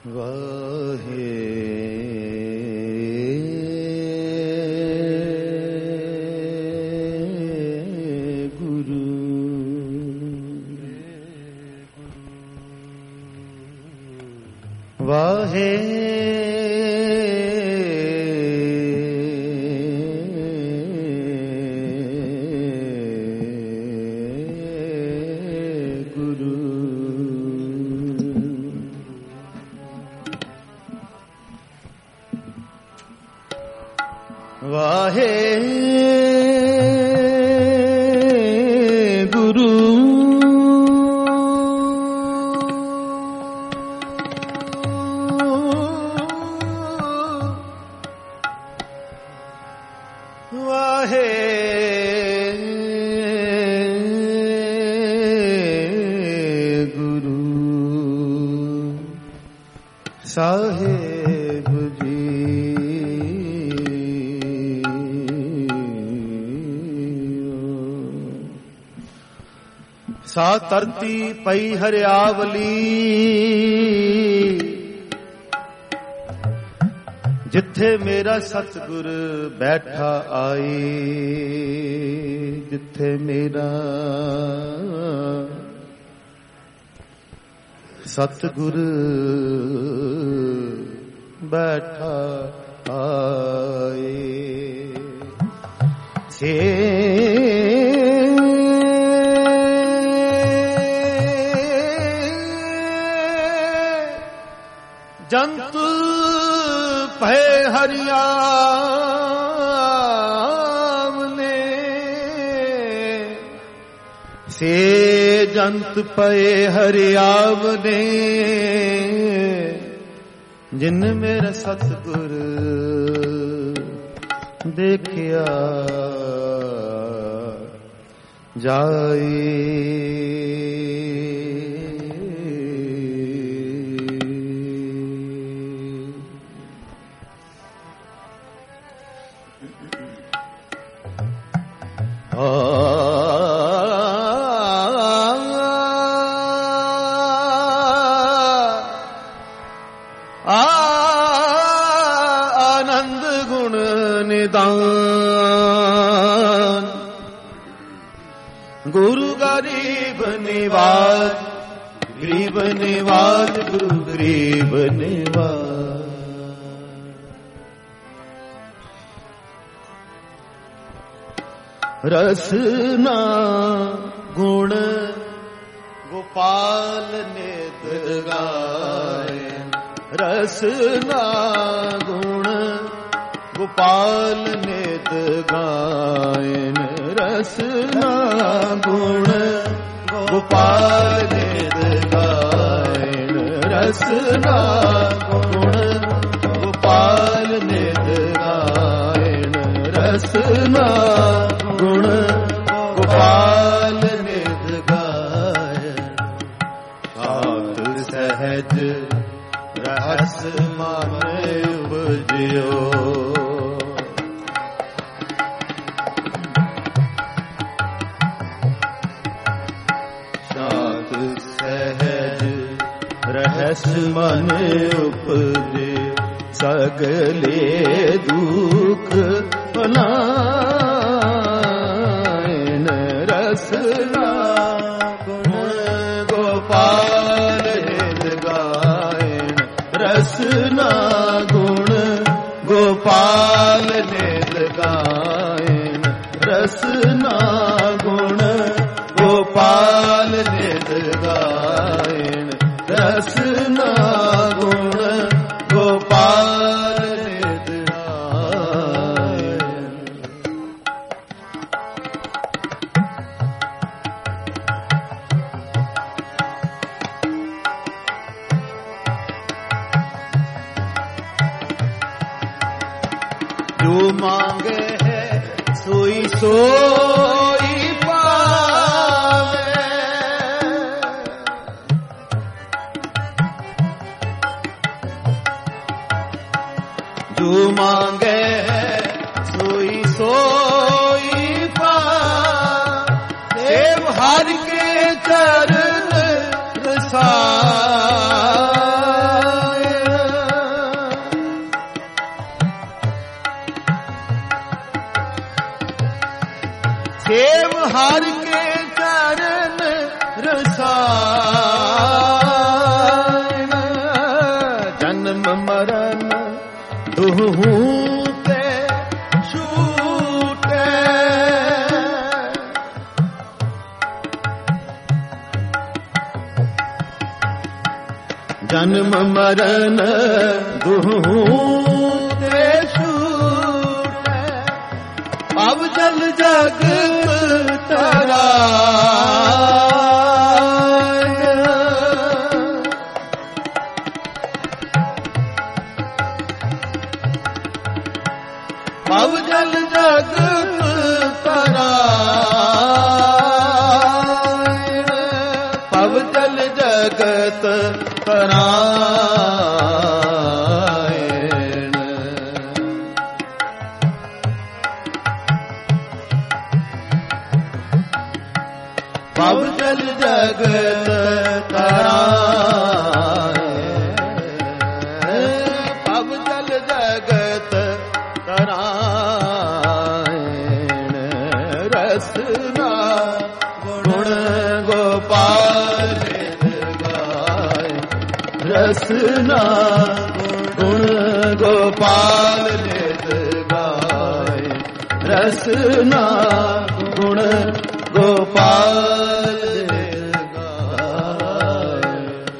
ਵਾਹੇ ਗੁਰੂ ਵਾਹੇ ਵਾਹੇ ਗੁਰੂ ਵਾਹੇ ਗੁਰੂ ਸਾਹਿਬ ਜੀ ਸਾ ਧਰਤੀ ਪਈ ਹਰਿਆਵਲੀ ਜਿੱਥੇ ਮੇਰਾ ਸਤਿਗੁਰ ਬੈਠਾ ਆਈ ਜਿੱਥੇ ਮੇਰਾ ਸਤਿਗੁਰ ਬੈਠਾ ਆਏ ਸੇ ਜੰਤ ਭੈ ਹਰਿਆਵਨੇ ਸੇ ਜੰਤ ਭੈ ਹਰਿਆਵਨੇ ਜਿਨ ਮੇਰਾ ਸਤਿਗੁਰ ਦੇਖਿਆ ਜਾਏ ਆਨੰਦ ਗੁਣ ਨਿਦਾਨ ਗੁਰੂ ਗਰੀਬ ਨਿਵਾਜ ਗਰੀਬ ਨਿਵਾਜ ਗੁਰੂ ਗਰੀਬ ਨਿਵਾਜ ਰਸਨਾ ਗੁਣ ਗੋਪਾਲ ਨਿਤ ਗਾਏ ਰਸਨਾ ਗੁਣ ਗੋਪਾਲ ਨਿਤ ਗਾਇਨ ਰਸਨਾ ਗੁਣ ਗੋਪਾਲ ਨਿਤ ਗਾਇਨ ਰਸਨਾ ਗੁਣ ਗੋਪਾਲ ਨਿਤ ਗਾਇਨ ਰਸਨਾ ਗੁਣ ਗੋਪਾਲ ਨਿਤ ਗਾਇਨ ਸਾਧ ਸਹਿਜ रहस मन उपजियो साध सहज रहस मन उपजे सगले दुख बनायन रसना गुण गोपाल हित गायन रसना गुण गोपाल नित गायन रसना गुण गोपाल नित गायन रसना गुण गोपाल नित गायन जो मांगे है सोई सोई पावे जो मांगे है सोई सोई पावे देव हर के चरण रसाए सेव हार के चरण रसायन, जन्म मरण दुहु के छूटे, जन्म मरण दुहु के छूटे, अब जल जग तराय, अब जल जग तराय, अब जल जगत तरायण, पव जल जगत तरायण, पव जल जगत तरायण, रसना गुण गोपाल गाय, रसना गुण गोपाल गाय, रसना गुण गोपाल गाय।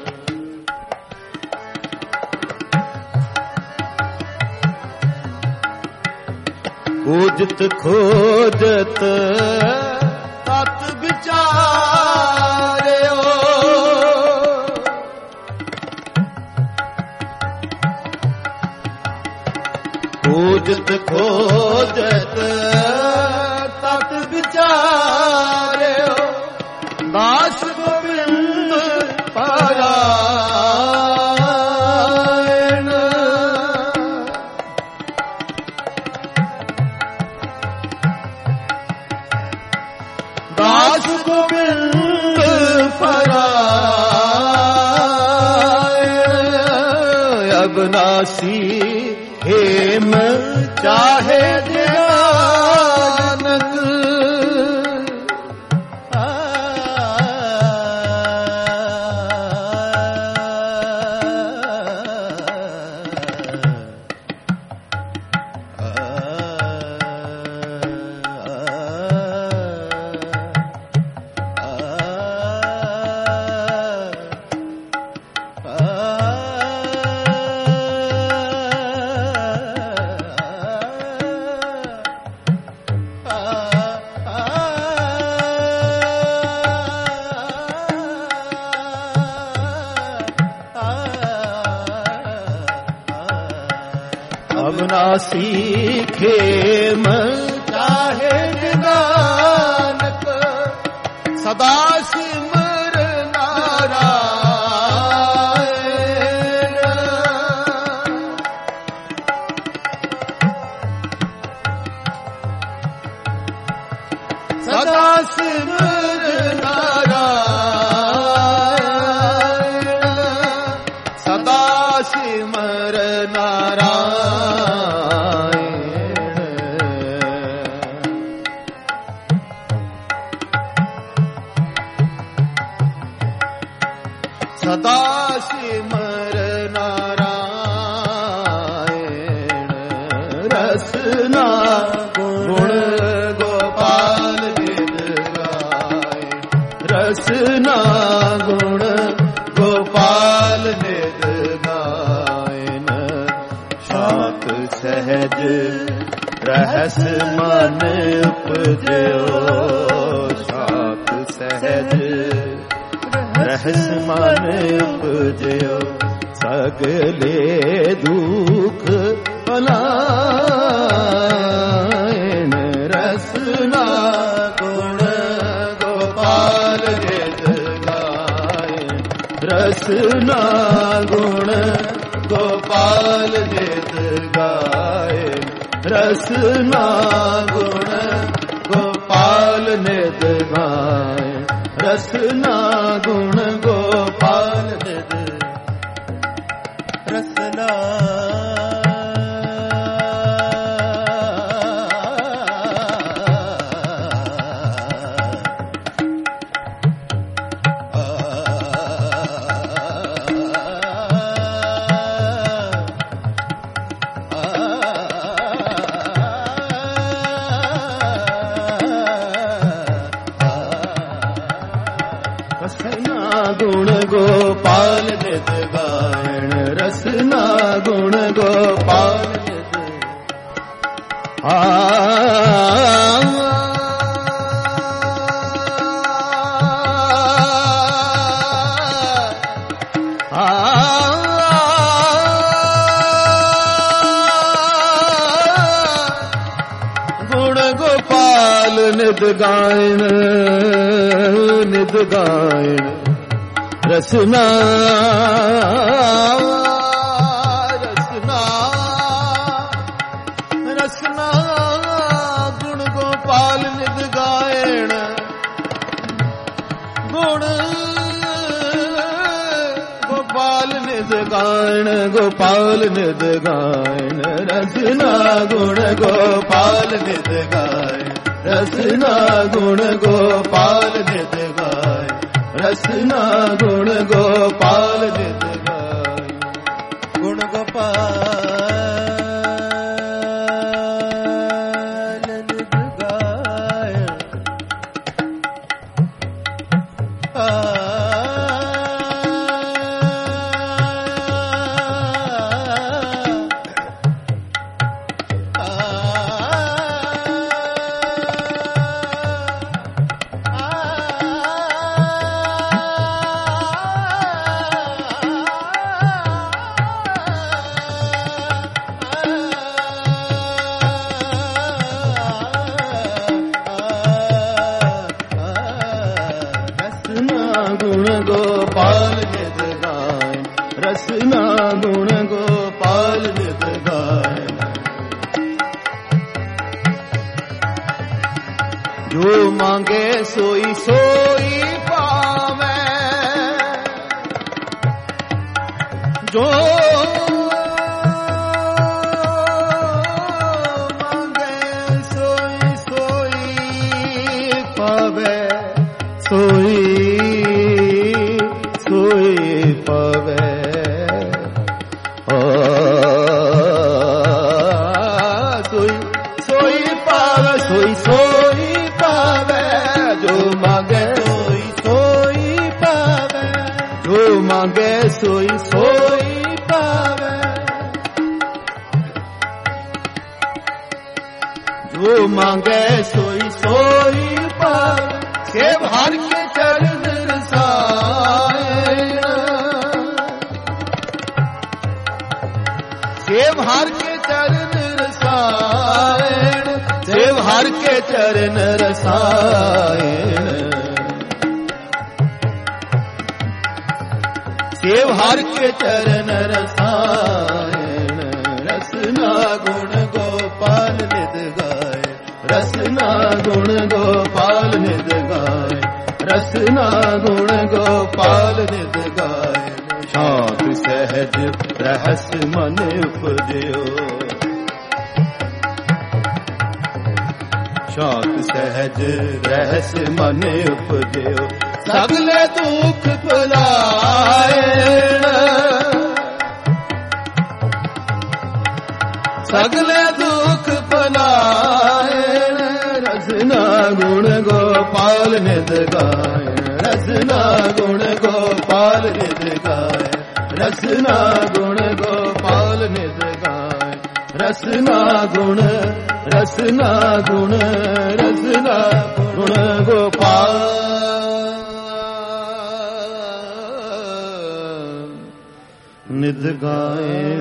खोजत खोजत तत विचार्यो, खोजत खोजत तत विचार्यो, दास गोविंद पारायण, दास गोविंद पारायण, अविनाशी हेम चाहे दयानंद, अविनाशी खेम चाहे नानक, सदा सिमर नारायण, सदा सिमर नारायण, सदा सिमर नारायण, सदा सिमर नारायण, रसना गुण गोपाल गिर गाय, रसना गुण गोपाल निद गायन, शांत सहज रहस मन उपजो, शांत सहज रहस मन उपजो, सगले दुख पलायन, रसना गुण गोपाल गिर गाय, रसना गुण गोपाल गिर गाय, रसना गुण गोपाल निद गाय, रसना गुण गोपाल निद, रसना नित गायण रसना गुण गोपाल नित गुण गोपाल नित गायण रसना रसना गुण गोपाल नित गायण गुण गोपाल नित गायण गोपाल नित गायण रसना गुण गोपाल नित गायण रसना गुण गोपाल नित गायण रसना गुण गोपाल नित गायण गुण गोपाल नित गायण रसना गुण गोपाल नित गायण जो मांगे सोई सोई पावे जो मांगे सोई सोई पावे सोई पावे सोई पावे सोई पावे जो मांगे सोई पावे जो मांगे सोई पावे जो मांगे सोई पावे सेव हर के चरण रसायन सेव हर के चरण रसायन सेव हर के चरण रसायन सेव हर के चरण रसायन रसना गुण गोपाल नित गाय रसना गुण गोपाल नित गाय रसना गुण गोपाल नित गाय शांत सहज रहस्य मन उपजयो शांत सहज रहस्य मन उपजयो सगले दुख भुलायण सगले दुख भुलायण रसना गुण गोपाल नित गायण रसना गुण गोपाल नित गायण रसना गुण गोपाल नित गायण रसना गुण गोपाल नित गायण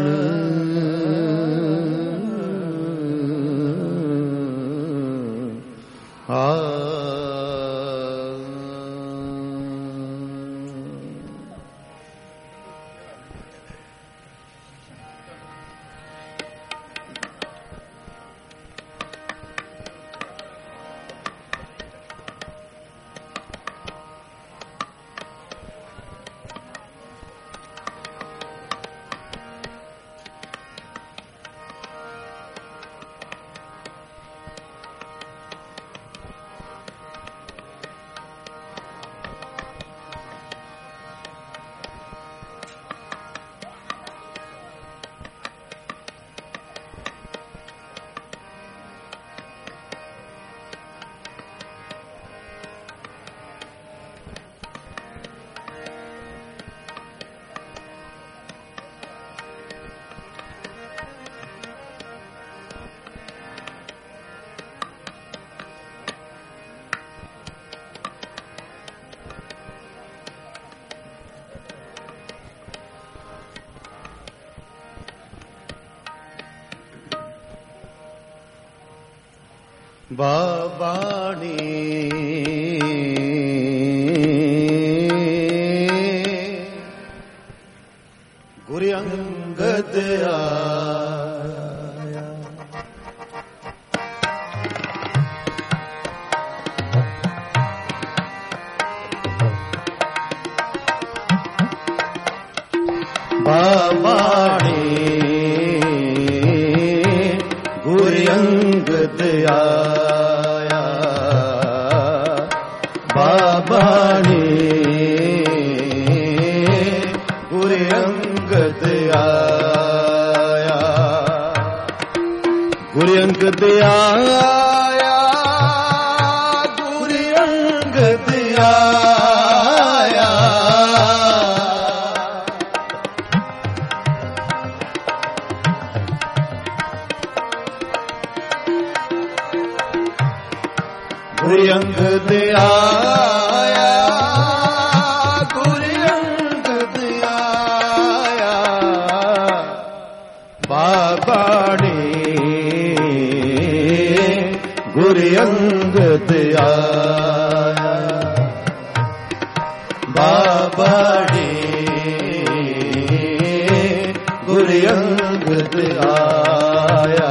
ਬਾਬਾਣੀ ਗੁਰੂ ਅੰਗਦ ਆਇਆ ਬਾਬਾਣੀ ਗੁਰੂ ਅੰਗਦ ਆਇਆ ਬਾਬਾਣੀ ਗੁਰੂ ਅੰਗਦ ਆਇਆ ਗੁਰੂ ਅੰਗਦ ਆਇਆ ਗੁਰੂ ਅੰਗਦ ਆਇਆ ਗੁਰੂ ਅੰਗਦ ਆਇਆ ਗੁਰੂ ਅੰਗਦ ਆਇਆ ਬਾਬਾਣੀ ਗੁਰੂ ਅੰਗਦ ਆਇਆ ਬਾਬਾਣੀ ਗੁਰੂ ਅੰਗਦ ਆਇਆ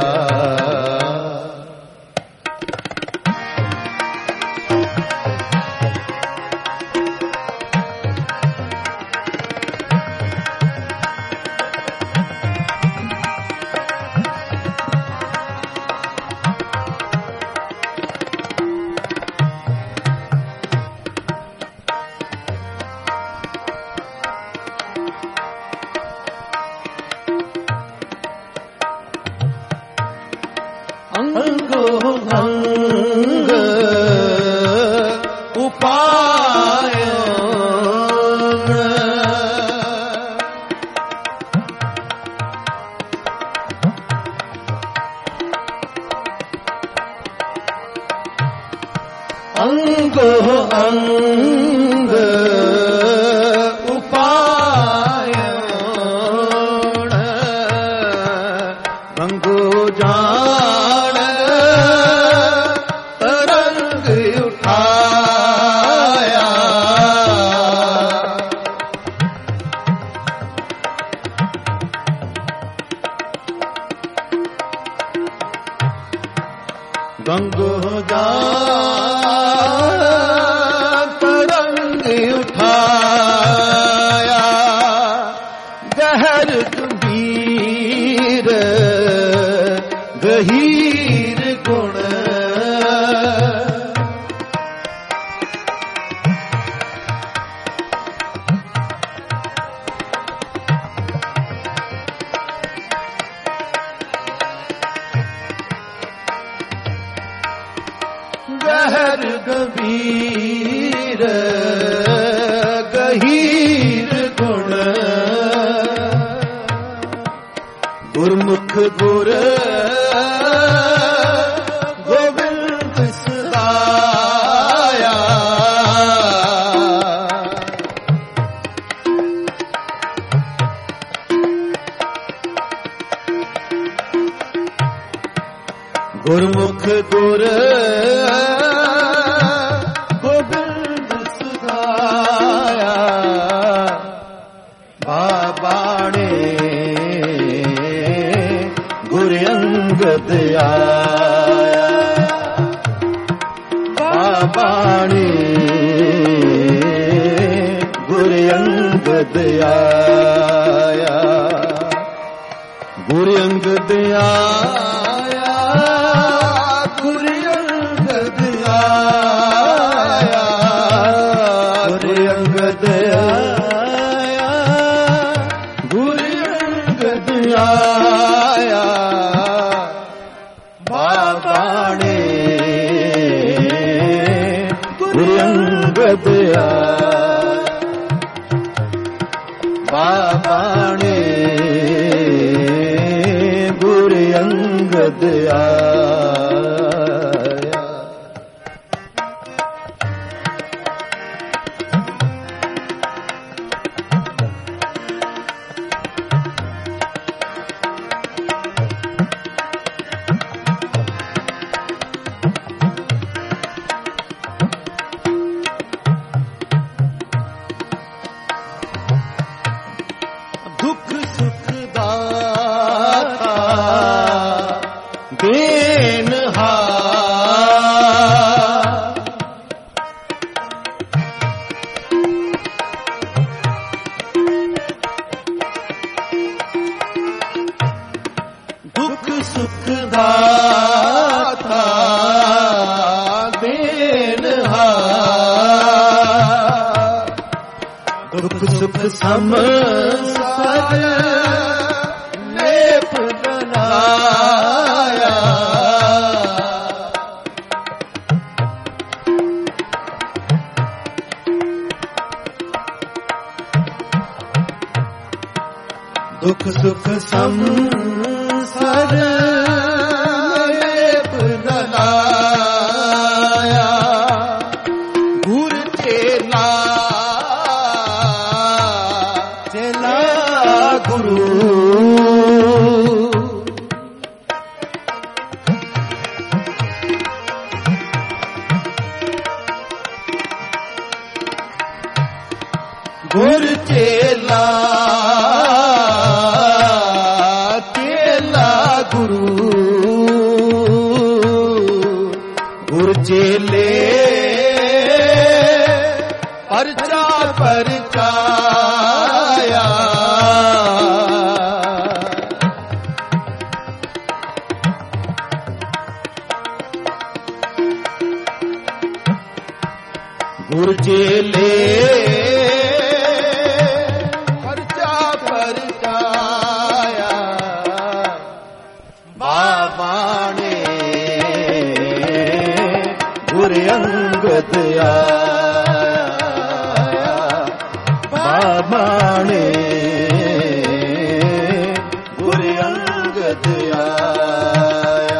ਅੰਗੋ ਅੰਗ ਉਪਾਇਣ ਅੰਗੋ ਅੰਗ ਉਪਾਇਣ ਅੰਗੋ ਜਾਣ ਤਰੰਗ ਉਠਾਇਆ ਗੰਗੋ ਜਾਣ ਤਰੰਗ ਉਠਾਇਆ ਗਹਿਰ ਗੰਭੀਰ ਗਹੀਰ ਗੁਣ ਗਹਿਰ ਗੰਭੀਰ ਗਹੀਰ ਗੁਣ ਗੁਰਮੁਖ ਗੁਰ ਗੋਬਿੰਦ ਸਦਾਇਆ ਗੁਰਮੁਖ ਗੁਰ ਗੋਬਿੰਦ ਸਦਾਇਆ ਬਾਬਾਣੀ ਗੁਰੂ ਅੰਗਦ ਆਇਆ ਬਾਬਾਣੀ ਗੁਰੂ ਅੰਗਦ ਆਇਆ ਗੁਰੂ ਅੰਗਦ ਆਇਆ ਗੁਰੂ ਅੰਗਦ ਆਇਆ ਗੁਰੂ ਅੰਗਦ ਆਇਆ ਗੁਰੂ ਅੰਗਦ ਆਇਆ ਬਾਬਾਣੀ ਗੁਰੂ ਅੰਗਦ ਆਇਆ ਬਾਬਾਣੀ ਗੁਰੂ ਅੰਗਦ ਆਇਆ ਦੁੱਖ ਸੁਖ ਦਾਤਾ ਦੇਨਹਾਰ, ਦੁੱਖ ਸੁਖ ਸਮ ਸਦ ਲੇਪ ਬਣਾਇਆ, ਦੁੱਖ ਸੁਖ ਸੰਸਾਰ ਲੇਪ ਲਾਇਆ, ਗੁਰ ਚੇਲਾ ਚੇਲਾ ਗੁਰੂ, ਗੁਰ ਚੇਲਾ ਗੁਰੂ, ਗੁਰ ਚੇਲੇ ਪਰਚਾ ਪਰਚਾਇਆ, ਗੁਰ ਚੇਲੇ ਪਰਚਾ ਪਰਚਾਇਆ, ਬਾਣੇ ਗੁਰ ਅੰਗਦ ਆਇਆ, ਬਾਣੇ ਗੁਰ ਅੰਗਦ ਆਇਆ,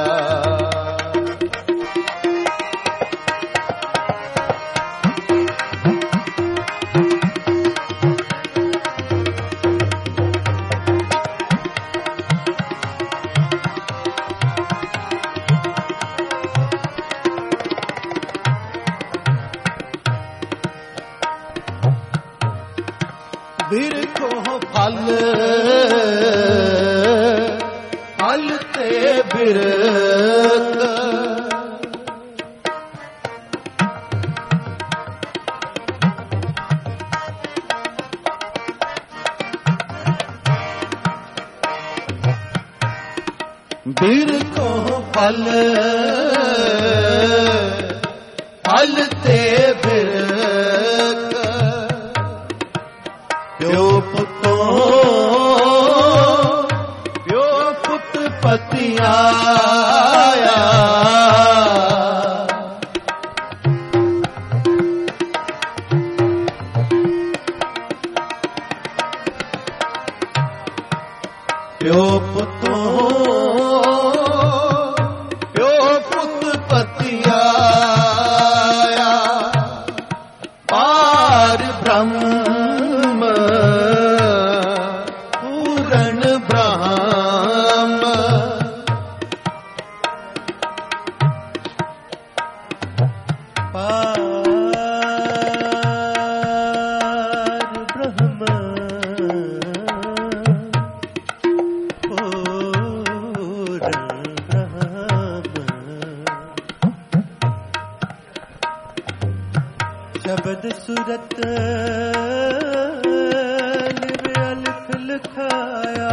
ਬਿਰਖੋ ਫਲ ਫਲ ਤੇ ਬਿਰਖ, ਬਿਰਖੋ ਫਲ ਫਲ ਤੇ ਬਿਰਖ, ਪਿਓ ਪੁੱਤੋਂ ਪਿਓ ਪੁੱਤ ਪਤਿਆਇਆ, ਪਿਓ ਪੁੱਤੋਂ ਪਿਓ ਪੁੱਤ ਪਤਿਆਇਆ, ਪਾਰ ਬ੍ਰਹਮ ਪੂਰਨ ਬ੍ਰਹਮ, ਪਾਰ ਬ੍ਰਹਮ ਪੂਰਨ ਬ੍ਰਹਮ, ਸ਼ਬਦ ਸੁਰਤ ਲਿਖ ਲਿਖਾਇਆ,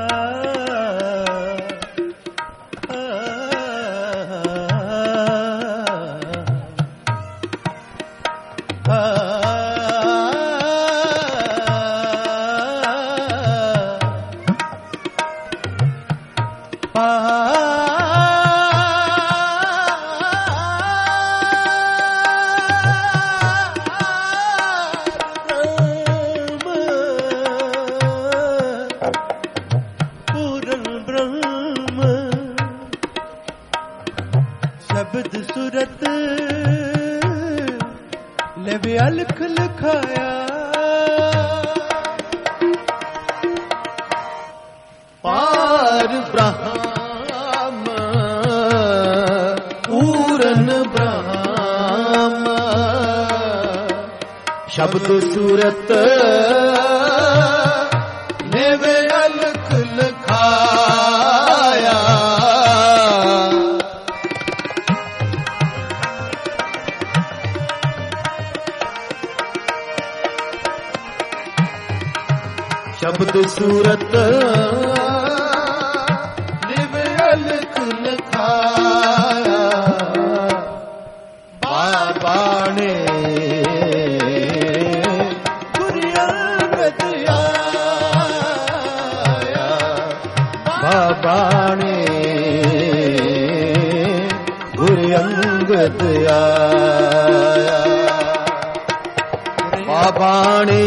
ਸ਼ਬਦ ਸੁਰਤ ਲਵਿਆ ਲਿਖ ਲਿਖਾਇਆ, ਪਾਰ ਬ੍ਰਹਮ ਪੂਰਨ ਬ੍ਰਹਮ, ਸ਼ਬਦ ਸੁਰਤ ਲਵਿਆ ਲਿਖ ਲਿਖਾਇਆ, ਸ਼ਬਦ ਸੂਰਤ ਲਿਵ ਅਲਖ ਲਖਾਇਆ ਬਾਬਾ ਨੇ ਗੁਰੂ ਅੰਗਦ ਆਇਆ ਬਾਬਾ ਨੇ ਗੁਰੂ ਅੰਗਦ ਆਇਆ ਬਾਬਾ ਨੇ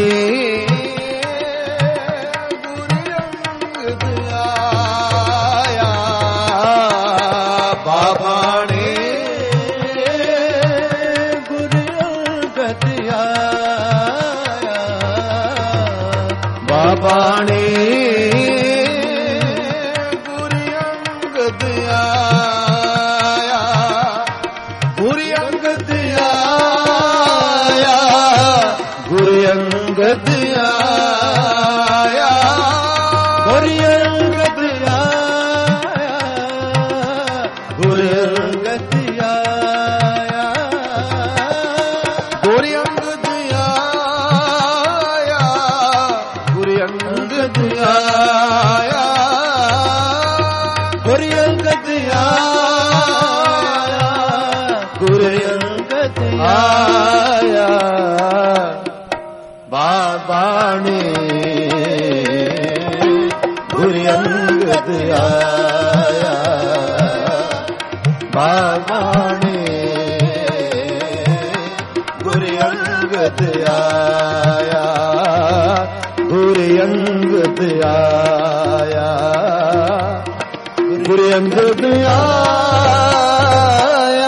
ਬਾਣੇ ਗੁਰੂ ਅੰਗਦ ਆਇਆ ਗੁਰੂ ਅੰਗਦ ਆਇਆ ਗੁਰੂ ਅੰਗਦ ਆਇਆ ਗੁਰੂ ਅੰਗਦ ਆਇਆ ਗੁਰੂ ਅੰਗਦ ਆਇਆ ਗੁਰੂ ਅੰਗਦ ਆਇਆ ਗੁਰੂ ਅੰਗਦ ਆਇਆ ਗੁਰੂ ਅੰਗਦ ਆਇਆ ਗੁਰੂ ਅੰਗਦ ਆਇਆ ਬਾਬਾ ਨੇ ਗੁਰੂ ਅੰਗਦ ਆਇਆ ਬਾਬਾ ਨੇ ਗੁਰੂ ਅੰਗਦ ਆਇਆ ਗੁਰੂ ਅੰਗਦ ਆਇਆ ਗੁਰੂ ਅੰਗਦ ਆਇਆ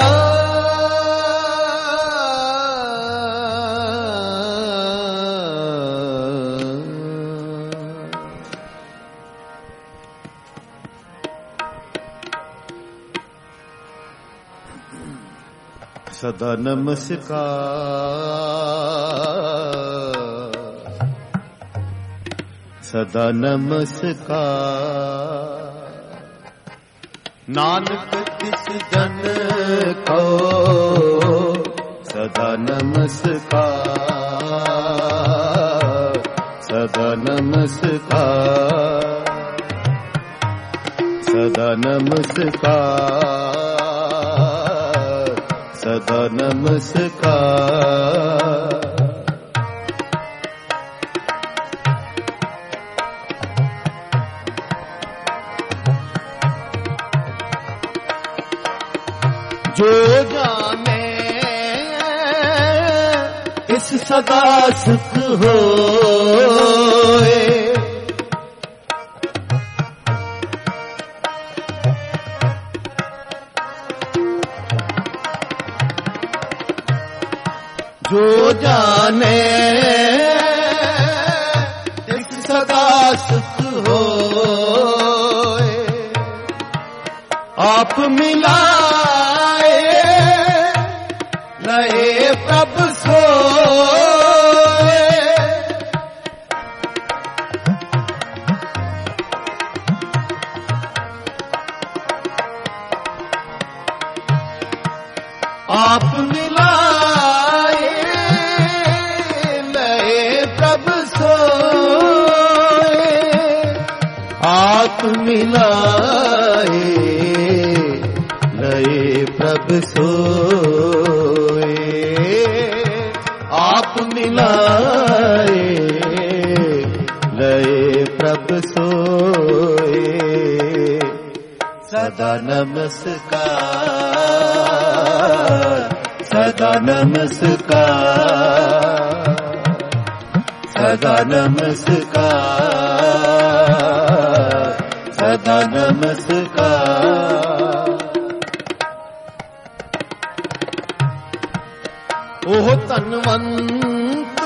ਸਦਾ ਨਮਸਕਾਰ ਸਦਾ ਨਮਸਕਾਰ ਨਾਨਕ ਤਿਸ ਜਨ ਕੋ ਸਦਾ ਨਮਸਕਾਰ ਸਦਾ ਨਮਸਕਾਰ ਸਦਾ ਨਮਸਕਾਰ ਸਦਾ ਨਮਸਕਾਰ ਜੋ ਜਾਣੇ ਇਸ ਸਦਾ ਸੁਖ ਹੋਏ ਜੋ ਜਾਣੇ ਇਸ ਸਦਾ ਸੁਖ ਹੋਏ ਆਪ ਮਿਲਾਏ ਲਏ ਪ੍ਰਭ ਸੋਏ ਆਪ ਮਿਲਾਏ ਲਏ ਪ੍ਰਭ ਸੋਏ ਆਪ ਮਿਲਾਏ ਲਏ ਪ੍ਰਭ ਸੋਏ ਆਪ ਮਿਲਾਏ ਲਏ ਪ੍ਰਭ ਸੋਏ ਸਦਾ ਨਮਸਕਾਰ ਸਦਾ ਨਮਸਕਾਰ ਸਦਾ ਨਮਸਕਾਰ ਸਦਾ ਨਮਸਕਾਰ ਉਹ ਧਨਵੰਤ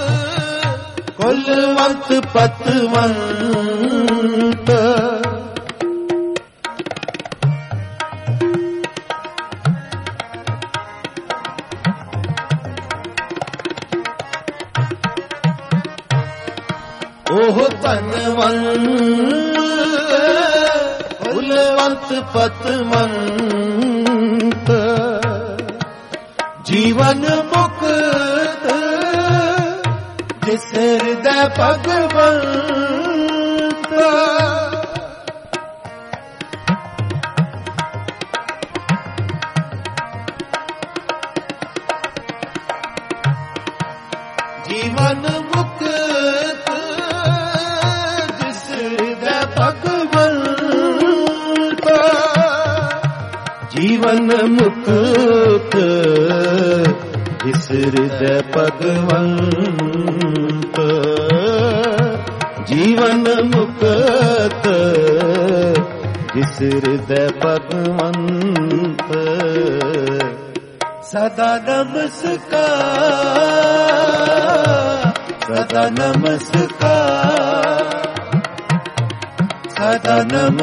ਕੁਲਵੰਤ ਪਤਵੰਤ ਉਹ ਧਨਵੰਤ ਕੁਲਵੰਤ ਪਤਵੰਤ ਜੀਵਨ ਮੁਕਤ ਜਿਸ ਹਿਰਦੈ ਭਗਵੰਤ ਜੀਵਨ ਮੁਕਤ ਜਿਸ ਦੇ ਭਗਵੰਤ ਜੀਵਨ ਮੁਕਤ ਜਿਸ ਦੇ ਭਗਵੰਤ ਜੀਵਨ ਮੁਕਤ ਜਿਸ ਦੇ ਭਗਵੰਤ ਸਦਾ ਨਮਸਕਾਰ ਸਦਾ ਨਮਸਕਾਰ ਸਦਾ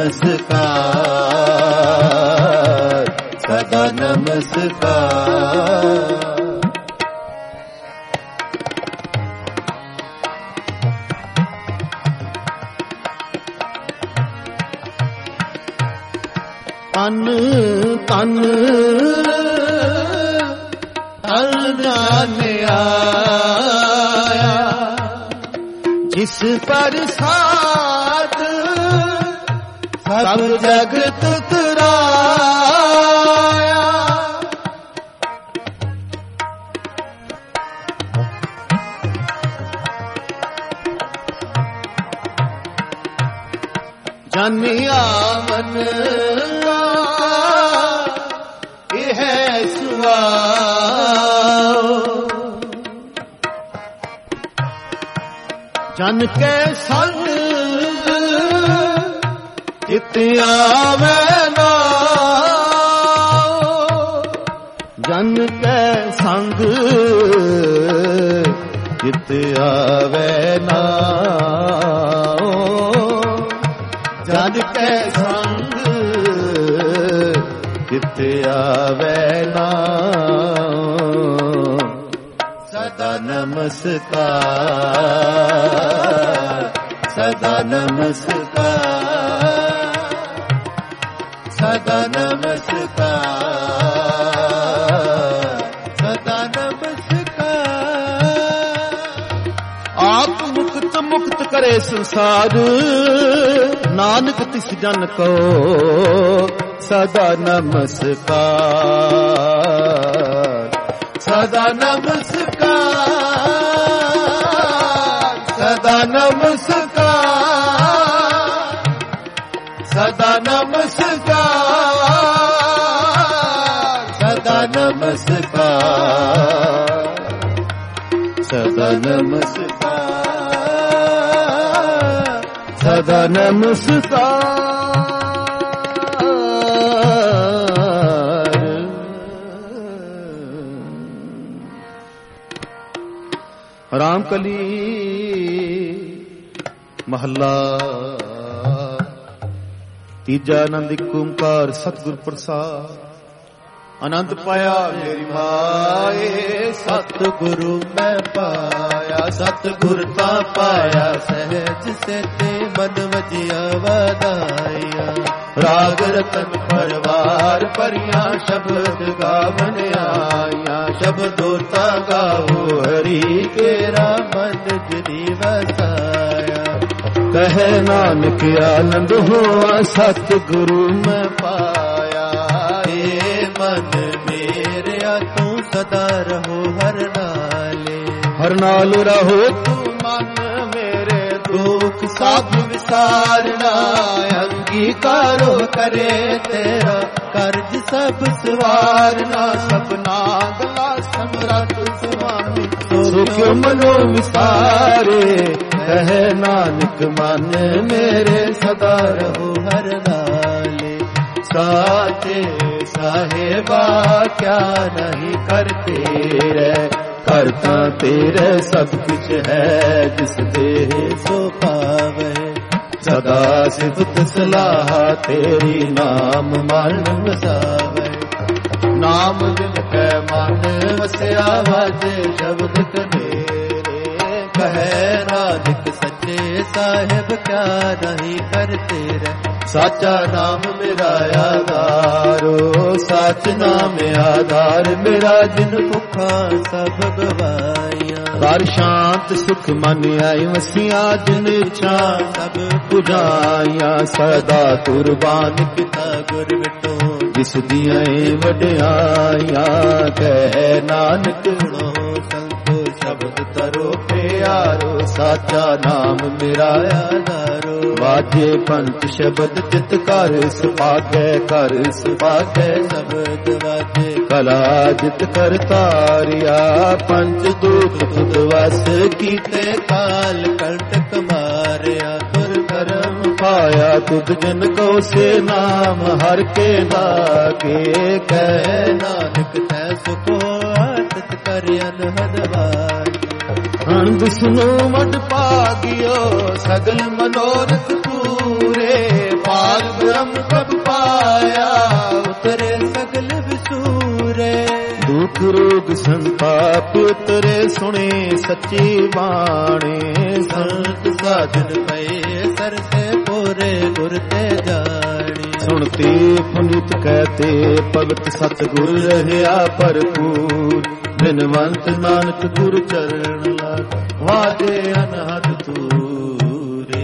ਨਮਸਕਾਰ ਸਦਾ ਨਮਸਕਾਰ ਤਨ ਤਨ ਜਾਣਿਆ ਜਿਸ ਪ੍ਰਸਾਦ ਸਭ ਜਗਤ ਤਰਾਇਆ ਜਾਣਿਆ ਮਨ ਇਹ ਸੁਆਉ ਜਨ ਕੇ ਸੰਗ ਚਿਤ ਆਵੇ ਨਾਉ ਜਨ ਕੇ ਸੰਗ ਚਿਤ ਆਵੇ ਨਾਉ ਜਨ ਕੇ ਸੰਗ ਚਿਤ ਆਵੇ ਨਾਉ ਸਦਾ ਨਮਸਕਾਰ ਸਦਾ ਨਮਸਕਾਰ ਸਦਾ ਨਮਸਕਾਰ ਸਦਾ ਨਮਸਕਾਰ ਆਪ ਮੁਕਤ ਮੁਕਤ ਕਰੇ ਸੰਸਾਰ ਨਾਨਕ ਤਿਸ ਜਨ ਕੋ ਸਦਾ ਨਮਸਕਾਰ ਸਦਾ ਨਮਸਕਾਰ ਸਦਾ ਨਮਸਕਾਰ ਸਦਾ ਨਮਸਕਾਰ ਸਦਾ ਨਮਸਕਾਰ ਸਦਾ ਨਮਸਕਾਰ ਸਦਾ ਨਮਸਕਾਰ ਰਾਮਕਲੀ ਮਹੱਲਾ ਤੀਜਾ ਆਨੰਦ ਏਕ ਓੰਕਾਰ ਸਤਿਗੁਰ ਪ੍ਰਸਾਦ ਆਨੰਦ ਪਾਇਆ ਮੇਰੀ ਮਾਏ ਸਤਿਗੁਰੂ ਮੈਂ ਪਾਇਆ ਸਤਿਗੁਰ ਤਾਂ ਪਾਇਆ ਸਹਿਜ ਸੇਤੇ ਮਨ ਵਜਿਆ ਵਧਾਇਆ ਰਾਗ ਰਤਨ ਪਰਵਾਰ ਭਰੀਆਂ ਸ਼ਬਦ ਗਾਵਨ ਆਇਆ ਸ਼ਬਦੋ ਤਾ ਗਾਓ ਹਰੀ ਕੇਰਾ ਮਨ ਜਿਨੀ ਵਸਾਇਆ ਕਹੇ ਨਾਨਕ ਆਨੰਦ ਹੋਆ ਸਤਿਗੁਰੂ ਮੈਂ ਪਾਇਆ ਏ ਮਨ ਮੇਰਿਆ ਤੂੰ ਸਦਾ ਰਹੋ ਹਰ ਨਾਲ ਰਹੋ ਤੂੰ ਮਨ ਮੇਰੇ ਦੁਖ ਸਭ ਵਿਸਾਰਨਾ ਅੰਗੀਕਾਰੋ ਕਰੇ ਤੇਰਾ ਕਰਜ ਸਭ ਸਵਾਰਨਾ ਸਭਨਾ ਗਲਾ ਸਮਰੱਥ ਸੁਆਮੀ ਸੁਖ ਮਨੋ ਵਿਸਾਰੇ ਕਹੇ ਨਾਨਕ ਮਨ ਮੇਰੇ ਸਦਾ ਰਹੋ ਹਰ ਨਾਲੇ ਸਾਚੇ ਸਾਹਿਬਾ ਕਿਆ ਨਹੀਂ ਕਰਤੇ ਰਹਿ ਕਰਤਾ ਤੇਰੇ ਸਭ ਕੁਛ ਹੈ ਜਿਸ ਦੇ ਸੋ ਪਾਵੇ ਸਦਾ ਸਿਫਤ ਸਲਾਹ ਤੇਰੀ ਨਾਮ ਮਨ ਵਸਾਵੇ ਨਾਮ ਜਿਨ ਕੈ ਮਨ ਵਸਿਆ ਵਾਜੇ ਸ਼ਬਦ ਕਨੇਰੇ ਕਹੇ ਨਾਨਕ ਸੱਚੇ ਸਾਹਿਬ ਕਿਆ ਨਹੀਂ ਕਰਤੇ ਰਹਿ ਸਾਚਾ ਨਾਮ ਮੇਰਾ ਆਧਾਰੋ ਸਾਚ ਨਾਮ ਆਧਾਰ ਮੇਰਾ ਜਿਨ ਭੁੱਖਾ ਸਭ ਗਵਾਇਆ ਘਰ ਸ਼ਾਂਤ ਸੁਖ ਮਨ ਆਈ ਵਸਿਆ ਜਿਨ ਇੱਛਾ ਸਭ ਪੁਜਾਇਆ ਸਦਾ ਕੁਰਬਾਨ ਕੀਤਾ ਗੁਰ ਵਿਟੋ ਜਿਸ ਦੀਆਂ ਵਡਿਆਈਆਂ ਕਹਿ ਨਾਨਕ ਗੁਣੋ ਸੰਤੋਸ਼ ਸ਼ਬਦ ਤਰੋ ਪਿਆਰੋ, ਸਾਚਾ ਨਾਮ ਮੇਰਾ ਆਧਾਰੋ। ਵਾਜੇ ਪੰਚ ਸ਼ਬਦ ਚਿਤ ਕਰ ਸੁਭਾਗੈ, ਕਰ ਸੁਭਾਗੈ ਸ਼ਬਦ ਵਾਜੇ। ਕਲਾ ਜਿਤ ਕਰ ਤਾਰਿਆ, ਪੰਚ ਦੂਤ ਤੁਧ ਵਸ ਕੀਤੇ। ਕਾਲ ਕੰਟਕ ਮਾਰਿਆ, ਤੁਰ ਕਰਮ ਪਾਇਆ। ਤੁਧ ਜਨ ਕੋ ਸੇ ਨਾਮ ਹਰ ਕੇ ਲਾਗੇ। ਕਹਿ ਨਾਨਕ ਤੈ ਸੁਖੋ ਆਤਿਤ ਕਰ ਅਨਹਦ ਵਾਰ। ਅਣਦ ਸੁਨੋ ਮਦ ਭਾਗਿਓ, ਸਗਲ ਮਨੋਰਥ ਪੂਰੇ। ਪਾਰ ਬ੍ਰਹਮ ਕਬ ਪਾਇਆ, ਉਤਰੇ ਸਗਲ ਵਿਸੂਰੇ। ਦੁਖ ਰੋਗ ਸੰਤਾਪ ਉਤਰੇ, ਸੁਣੇ ਸੱਚੀ ਬਾਣੀ। ਸੰਤ ਸਾਜਨ ਪਏ ਸਰਸੇ ਪੂਰੇ, ਗੁਰ ਤੇ ਜਾਣੀ। ਸੁਣਤੇ ਪੁਨੀਤ ਕਹਤੇ, ਭਗਤ ਸਤਿਗੁਰ ਰਹਿਆ ਭਰਪੂਰ। ਬਿਨਵੰਤ ਨਾਨਕ ਗੁਰ ਚਰਨ ਲਾਗ, ਵਾਜੇ ਅਨਹਦ ਤੂਰੇ।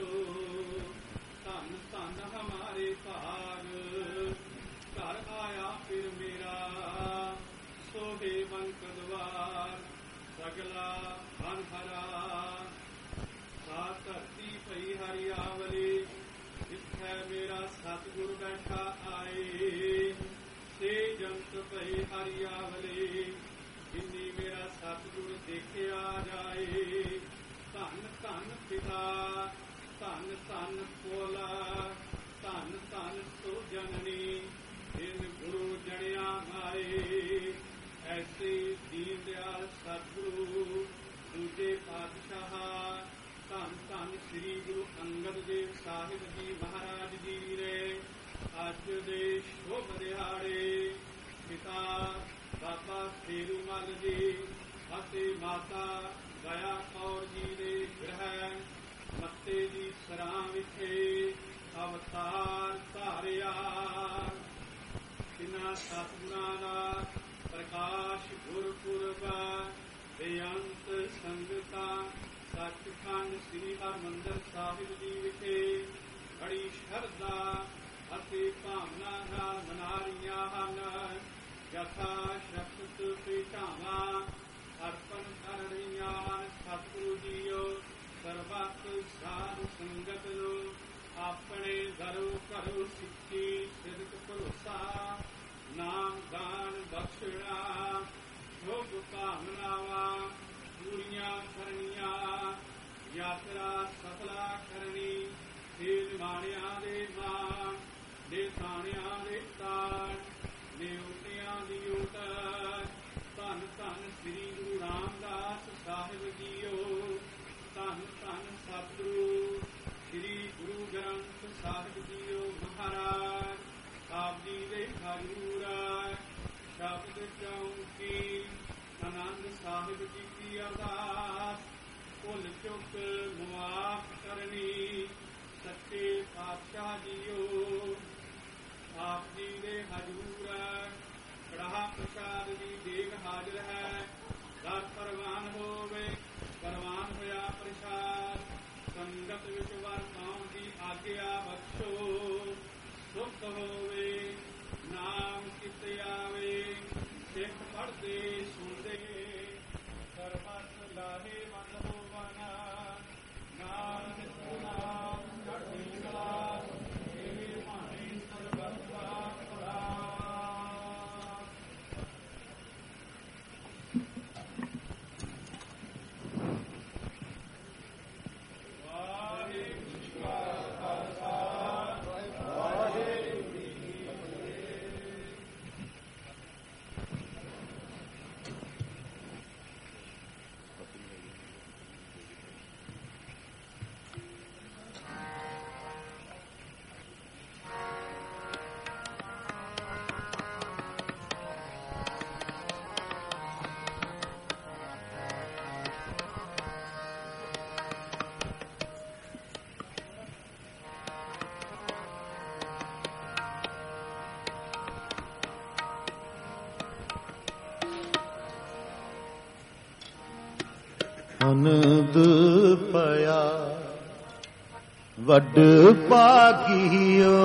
ਧਨ ਹਮਾਰੇ ਭਾਗ, ਘਰ ਆਇਆ ਸਗਲਾ ਧਨ ਹਰਾ ਸਾ ਧਰਤੀ ਪਈ ਹਰਿਆਵਲੀ ਜਿੱਥੈ ਮੇਰਾ ਸਤਿਗੁਰ ਬੈਠਾ ਆਏ ਸੇ ਜੰਤ ਪਈ ਹਰਿਆਵਲੀ ਜਿਨੀ ਮੇਰਾ ਸਤਿਗੁਰ ਦੇਖਿਆ ਜਾਏ ਧੰਨ ਧੰਨ ਪਿਤਾ ਧੰਨ ਧੰਨ ਕੋਲਾ ਧੰਨ ਧੰਨ ਸੋ ਜਨਨੀ ਜਿਨ ਗੁਰੂ ਜਣਿਆ ਮਾਏ ਐਸੇ ਦੀਨ ਦਿਆਲ ਸਤਿਗੁਰੂ ਦੂਜੇ ਪਾਤਸ਼ਾਹ ਧੰਨ ਧੰਨ ਸ੍ਰੀ ਗੁਰੂ ਅੰਗਦ ਦੇਵ ਸਾਹਿਬ ਜੀ ਮਹਾਰਾਜ ਜੀ ਨੇ ਅੱਜ ਦੇ ਸ਼ੁਭ ਦਿਹਾੜੇ ਪਿਤਾ ਬਾਬਾ ਫੇਰੂ ਮੱਲ ਜੀ ਅਤੇ ਮਾਤਾ ਦਇਆ ਕੌਰ ਜੀ ਦੇ ਗ੍ਰਹਿ ਮੱਤੇ ਦੀ ਸਰਾਂ ਵਿਖੇ ਅਵਤਾਰ ਧਾਰਿਆ। ਇਨ੍ਹਾਂ ਸਤਿਗੁਰਾਂ ਦਾ ਪ੍ਰਕਾਸ਼ ਗੁਰਪੁਰਬ ਬੇਅੰਤ ਸੰਗਤਾਂ ਸੱਚਖੰਡ ਸ੍ਰੀ ਹਰਿਮੰਦਰ ਸਾਹਿਬ ਜੀ ਵਿਖੇ ਬੜੀ ਸ਼ਰਧਾ ਅਤੇ ਭਾਵਨਾ ਨਾਲ ਮਨਾ ਰਹੀਆਂ ਹਨ। ਯਥਾ ਸ਼ਕਤ ਭੇਟਾਵਾਂ ਅਰਪਣ ਕਰ ਰਹੀਆਂ ਹਨ। ਸਤਿਗੁਰੂ ਜੀਓ ਸਰਬੱਤ ਸਾਧ ਸੰਗਤ ਨੂੰ ਆਪਣੇ ਘਰੋਂ ਘਰੋਂ ਸਿੱਖੀ ਸਿਦਕ ਭਰੋਸਾ ਨਾਮ ਦਾਨ ਬਖਸ਼ਣਾ ਸ਼ੁਭ ਭਾਵਨਾਵਾਂ ਪੂਰੀਆਂ ਕਰਨੀਆਂ ਯਾਤਰਾ ਸਫਲਾ ਕਰਨੀ ਦੇ ਨਿਮਾਣਿਆਂ ਦੇ ਮਾਣ ਦੇ ਤਾਣਿਆਂ ਦੇ ਤਾਣ ਦੇ ਉਟਿਆਂ ਦੀ ਉਟ ਧੰਨ ਧੰਨ ਸ੍ਰੀ ਗੁਰੂ ਰਾਮਦਾਸ ਸਾਹਿਬ ਜੀਓ ਧੰਨ ਧੰਨ ਸਤਿਗੁਰੂ ਸ੍ਰੀ ਗੁਰੂ ਗ੍ਰੰਥ ਸਾਹਿਬ ਜੀਓ ਮਹਾਰਾਜ ਆਪ ਜੀ ਦੇ ਹਜ਼ੂਰ ਸ਼ਬਦ ਚੌਂਕੀ ਆਨੰਦ ਸਾਹਿਬ ਜੀ ਦੀ ਅਰਦਾਸ ਭੁੱਲ ਚੁੱਕ ਮੁਆਫ ਕਰਨੀ ਸੱਚੇ ਪਾਤਸ਼ਾਹ ਜੀਓ ਆਪ ਜੀ ਦੇ ਹਜ਼ੂਰ ਕੜਾਹ ਪ੍ਰਸ਼ਾਦ ਦੀ ਦੇਗ ਹਾਜ਼ਰ ਹੈ। ਦਰ ਪ੍ਰਵਾਨ ਹੋਵੇ ਪ੍ਰਵਾਨ ਹੋਇਆ ਪ੍ਰਸ਼ਾਦ ਸੰਗਤ ਵਿੱਚ ਵਰ ਪਾਉਣ ਦੀ ਆਗਿਆ ਬਖਸ਼ੋ ਸੁਖ ਹੋਵੇ ਨਾਮ ਕਿਤੇ ਆਵੇ ਸਿੱਖ ਪੜ੍ਹਦੇ ਸੁਣਦੇ ਸਰਬੱਤ ਲਾਹੇ ਮੰਦ ਹੋਵਨ ਨਾਨਕ ਨਾਮ ਚੜ੍ਹਦੀ ਕਲਾ ਇਹ ਭਾਣੇ ਸਰਬੱਤ ਦਾ ਭਲਾ। ਅਨੰਦ ਪਿਆ ਵੱਡ ਭਾਗੀਓ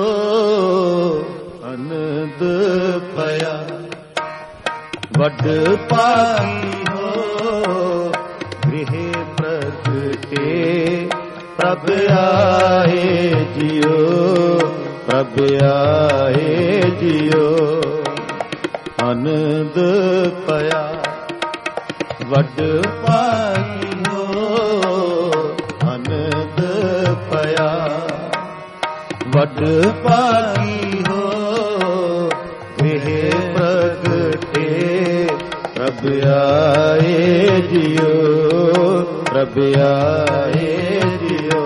ਅਨੰਦ ਪਿਆ ਵੱਡ ਭਾਗੀਓ ਗ੍ਰਹਿ ਪ੍ਰਗਟੇ ਪ੍ਰਭ ਆਏ ਜਿਉ ਪ੍ਰਭ ਆਏ ਜਿਉ ਅਨੰਦ ਪਿਆ ਵੱਡ ਭਾਗੀਓ ਅਨੰਦ ਪਿਆ ਵੱਡ ਭਾਗੀਓ ਗ੍ਰਹਿ ਪ੍ਰਗਟੇ ਪ੍ਰਭ ਆਏ ਜਿਉ ਪ੍ਰਭ ਆਏ ਜਿਉ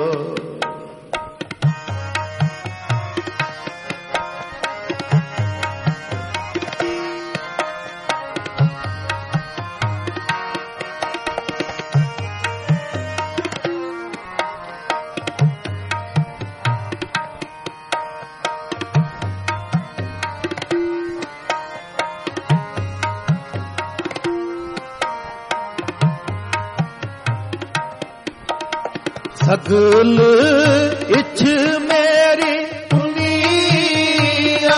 ਸਗਲ ਇਛ ਮੇਰੀ ਦੁਨੀਆ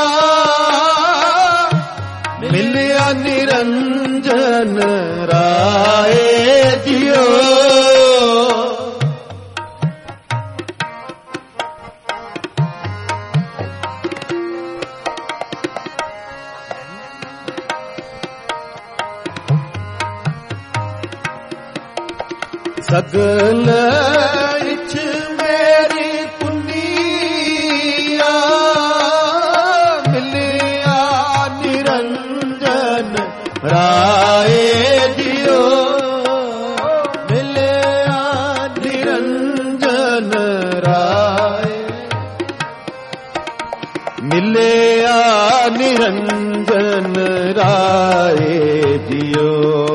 ਮਿਲਿਆ ਨਿਰੰਜਨ ਰਾਏ ਸਗਲ ਇਛ ਮੇਰੀ ਪੁਨੀਆ ਮਿਲਿਆ ਨਿਰੰਜਨ ਰਾਏ ਦਿਓ ਮਿਲਿਆ ਨਿਰੰਜਨ ਰਾਏ ਮਿਲਿਆ ਨਿਰੰਜਨ ਰਾਏ ਦਿਓ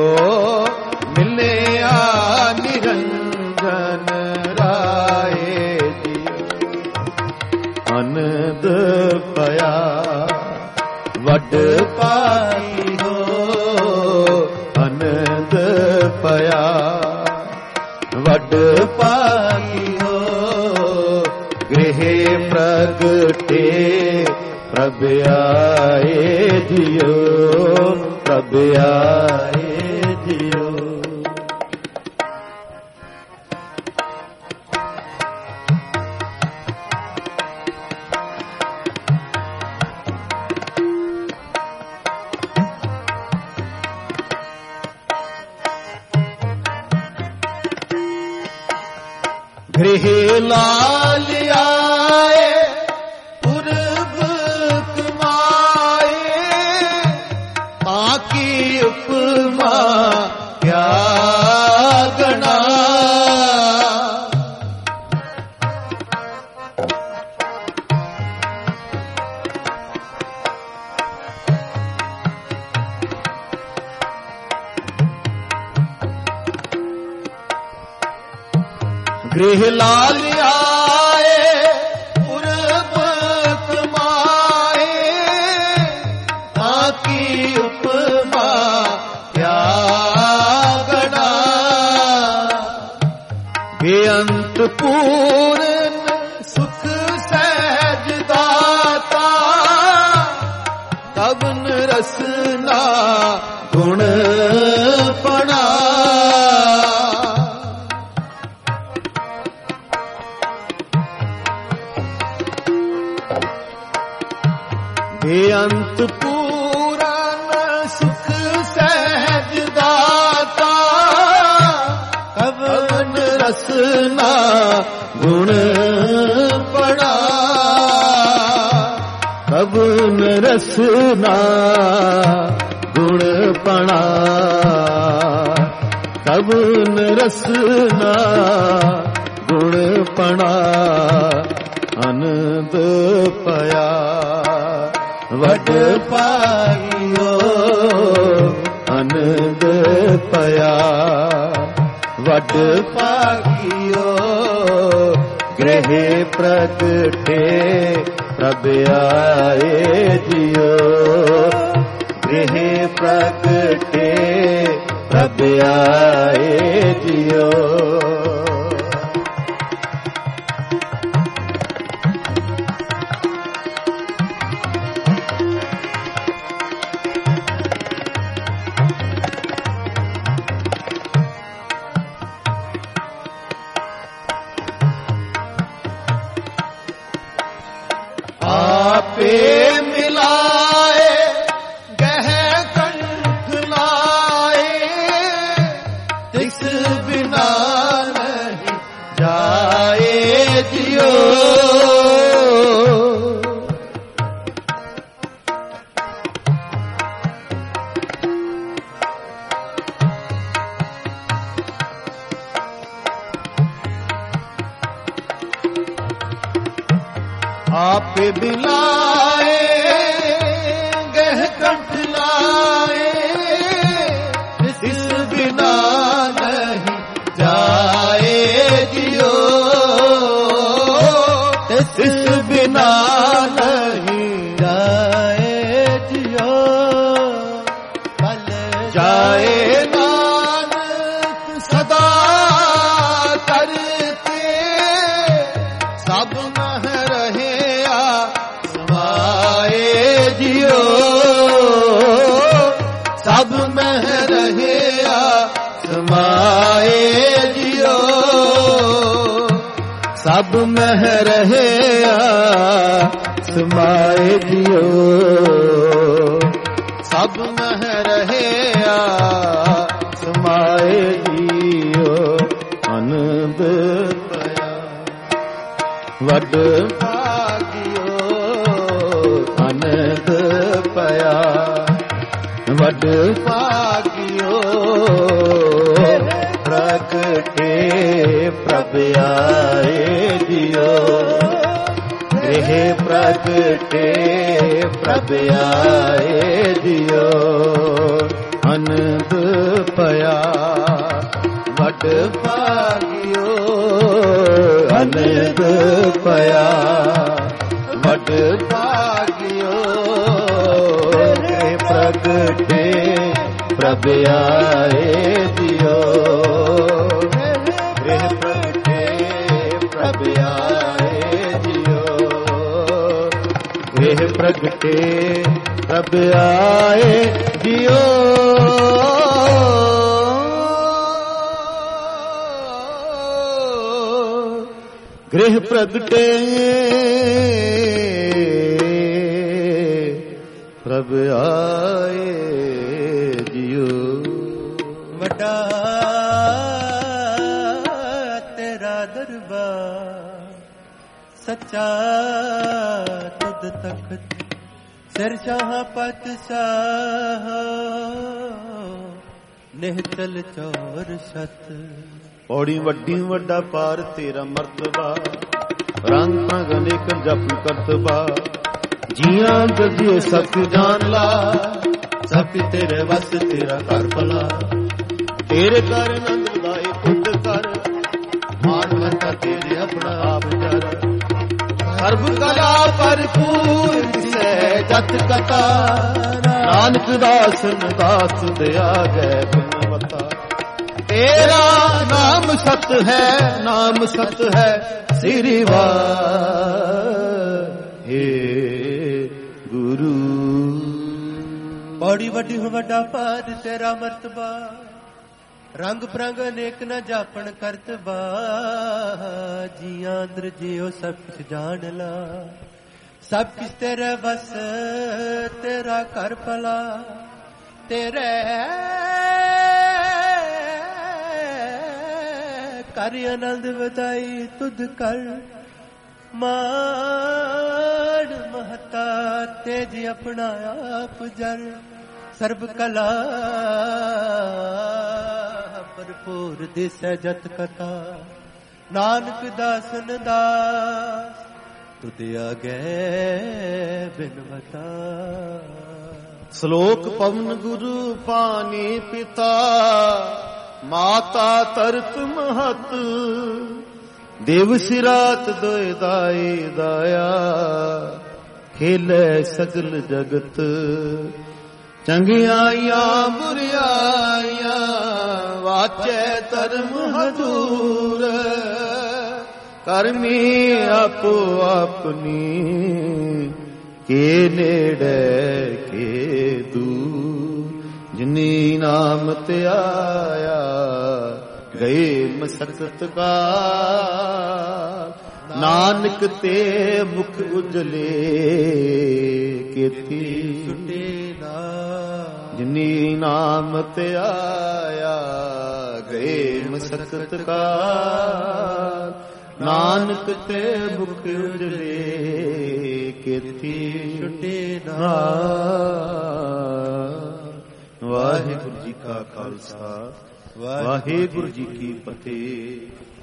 ਮਿਲਿਆ ਨਿਰੰਜਨ ਰਾਏ ਦਿਓ ਅਨੰਦ ਪਿਆ ਵੱਡ ਪਾਈ ਹੋ ਅਨੰਦ ਪਿਆ ਵੱਡ ਪਾਈ ਹੋ ਗ੍ਰਹਿ ਪ੍ਰਗਟੇ ਪ੍ਰਭ ਆਏ ਜਿਉ ਪ੍ਰਭ ਆਏ ਜਿਉ ਗ੍ਰਹਿ ਲਾਲ ਆਏ ਪੁਰਬ ਕਮਾਏ ਤਾਂ ਕੀ ਉਪਮਾ ਕਿਆ ਗਣਾ ਗ੍ਰਹਿ ਲਾਲ ਆਏ ਪੁਰਬ ਕਮਾਏ ਤਾਂ ਕੀ ਉਪਮਾ ਕਿਆ ਗਣਾ ਬੇਅੰਤ ਪੂਰਨ ਸੁਖ ਸਹਿਜ ਦਾਤਾ ਕਵਨ ਰਸਨਾ ਗੁਣ ਪਣਾ ਬੇਅੰਤ ਪੂਰਨ ਸੁਖ ਸਹਿਜ ਦਾਤਾ ਕਵਨ ਰਸਨਾ ਗੁਣ ਪੜਾ ਕਵਨ ਰਸਨਾ ਗੁਣ ਪੜਾ ਕਵਨ ਰਸਨਾ ਗੁਣ ਪੜਾ ਅਨੰਦ ਪਿਆ ਵੱਡ ਪਾਈਓ ਅਨੰਦ ਪਿਆ ਵੱਡ ਪਾਈਓ ਗ੍ਰਹਿ ਪ੍ਰਗਟੇ ਪ੍ਰਭ ਆਏ ਜਿਉ ਗ੍ਰਹਿ ਪ੍ਰਗਟੇ ਪ੍ਰਭ ਆਏ ਜਿਉ ਆਪੇ ਮਿਲਾਏ ਗਹਿ ਕੰਠ ਲਾਏ ਤਿਸ ਬਿਨਾ ਨਹੀਂ ਜਾਏ ਜਿਉ ਆਪੇ ਬਿਲਾਏ ਗਹਿ ਕੰਠ ਲਾਏ ਤਿਸ ਬਿਨਾ ਨਹੀਂ ਜਾਏ ਜਿਉ ਤਿਸ ਬਿਨਾ ਨਹੀਂ ਜਾਏ ਜਿਉ ਬਲ ਜਾਏ ਨਾਨਕ ਸਦਾ ਕਰਤੇ ਸਭ ਮਹਿ ਰਹਿਆ ਸਮਾਏ ਜਿਉ ਸਭ ਮਹਿ ਰਹਿਆ ਸਮਾਏ ਜਿਉ ਸਭ ਮਹਿ ਰਹਿਆ ਸਮਾਏ ਜਿਉ ਸਭ ਮਹਿ ਰਹਿਆ ਸਮਾਏ ਜਿਉ ਵੱਡ ਭਾਗਿਓ ਆਨੰਦ ਪਿਆ, ਵੱਡ ਭਾਗਿਓ ਪ੍ਰਗਟੇ ਪ੍ਰਭ ਆਏ ਜਿਉ, ਇਹ ਪ੍ਰਗਟੇ ਪ੍ਰਭ ਆਏ ਜਿਉ, ਆਨੰਦ ਪਿਆ ਵੱਡ ਭਾਗਿਓ ਆਨੰਦ ਪਿਆ, ਵੱਡ ਭਾਗਿਓ ਪ੍ਰਗਟੇ ਪ੍ਰਭ ਆਏ ਜਿਉ, ਇਹ ਪ੍ਰਗਟੇ ਪ੍ਰਭ ਆਏ ਜਿਉ, ਇਹ ਪ੍ਰਗਟੇ ਪ੍ਰਭ ਆਏ ਜਿਉ। ਗ੍ਰਹਿ ਪ੍ਰਗਟੇ ਪ੍ਰਭ ਆਏ ਜਿਉ, ਵੱਡਾ ਤੇਰਾ ਦਰਬਾਰ ਸੱਚਾ ਤੁਧ ਤਖਤ, ਸਿਰ ਸ਼ਾਹ ਪਾਤਸ਼ਾਹ ਨਿਹਚਲ ਚੌਰ ਸਤ। ਪੌੜੀ ਵੱਡੀ ਵੱਡਾ ਪਾਰ ਤੇਰਾ ਮਰਤਬਾ, ਰੰਗ ਭੰਗ ਅਨੇਕ ਜਪ ਕਰਤਬਾ, ਜੀਆਂ ਜੀਓ ਸਤ ਜਾਣ ਲਾ, ਸਭ ਤੇਰੇ ਵਸ ਤੇਰਾ ਘਰ ਭਲਾ, ਤੇਰੇ ਘਰ ਆਨੰਦ ਵਧਾਏ ਖੁਦ ਕਰ, ਮਾਨ ਮਰਤਾ ਤੇਰੇ ਆਪਣਾ ਆਪ ਜਰ, ਸਰਬ ਕਲਾ ਭਰਪੂਰ ਦਿਸੈ ਜਤ ਕਥਾ, ਨਾਨਕ ਦਾਸਨ ਦਾਸ ਦਿਆ ਗੈ ਬਿਨਵਤਾ, ਤੇਰਾ ਨਾਮ ਸਤ ਹੈ, ਨਾਮ ਸਤ ਹੈ ਸ੍ਰੀ ਵਾਹਿ ਗੁਰੂ। ਪੌੜੀ ਵੱਡੀ ਹੋ ਵੱਡਾ ਪਾਦ ਤੇਰਾ ਮਰਤਬਾ, ਰੰਗ ਪ੍ਰੰਗ ਅਨੇਕ ਨ ਜਾਪਣ ਕਰਤਬਾ, ਜੀਆਂ ਅੰਦਰ ਜਿਉ ਸਭ ਕੁਛ ਜਾਣ ਲਾ, ਸਭ ਕੁਛ ਤੇਰੇ ਬਸ ਤੇਰਾ ਘਰ ਭਲਾ, ਤੇਰੇ ਕਰ ਆਨੰਦ ਵਧਾਈ ਤੁਧ ਕਰ, ਮਾਣ ਮਹਤਾ ਤੇਜ ਆਪਣਾ ਆਪ ਜਰ, ਸਰਬ ਕਲਾ ਭਰਪੂਰ ਦਿਸੈ ਜਤ ਕਥਾ, ਨਾਨਕ ਦਾਸਨ ਦਾਸ ਤੁਧ ਆਗੇ ਬਿਨਵਤਾ। ਸ਼ਲੋਕ ਪਵਨ ਗੁਰੂ ਪਾਣੀ ਪਿਤਾ, ਮਾਤਾ ਤਰਤ ਮਹਤ, ਦੇਵ ਸਿਰਾਤ ਦੋਇ ਦਾਈ ਦਾਇਆ, ਖੇਲੇ ਸਗਲ ਜਗਤ, ਚੰਗਿਆਈਆਂ ਬੁਰਿਆਈਆਂ, ਵਾਚੈ ਧਰਮ ਹਦੂਰ, ਕਰਮੀ ਆਪੋ ਆਪਣੀ, ਕੇ ਨੇੜੇ ਕੇ ਦੂਰ, ਜਿਨੀ ਨਾਮ ਤੇ ਆਇਆ ਗਏ ਮਸਕਤ ਕਾ, ਨਾਨਕ ਤੇ ਮੁਖ ਉਜਲੇ ਕੀਤੀ ਛੁਟੇ ਨਾ, ਜਿਨੀ ਨਾਮ ਤੇ ਆਇਆ ਗਏ ਮਸਕਤ ਕਾ, ਨਾਨਕ ਤੇ ਮੁਖ ਉਜਲੇ ਕੀਤੀ ਛੁਟੇ ਨਾ। ਵਾਹਿਗੁਰੂ ਜੀ ਕਾ ਖਾਲਸਾ, ਵਾਹਿਗੁਰੂ ਜੀ ਕੀ ਫਤਿਹ।